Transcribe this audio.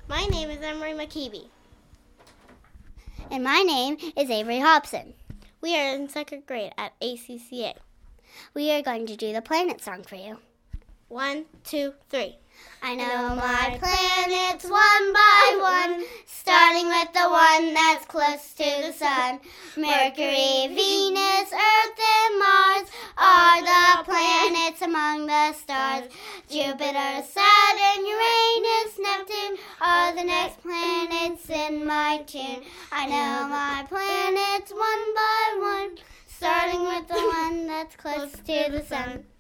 My name is Emery McKeeby. And my name is Avery Hobson. We are in 2nd grade at ACCA. We are going to do the planet song for you. 1, 2, 3. I know my planets one by one, starting with the one that's close to the sun. Mercury, Venus, Earth, and Mars are the planets among the stars. Jupiter, Saturn, Uranus, Neptune are the next planets in my tune. I know my planets one by one, starting with the one that's close to the sun.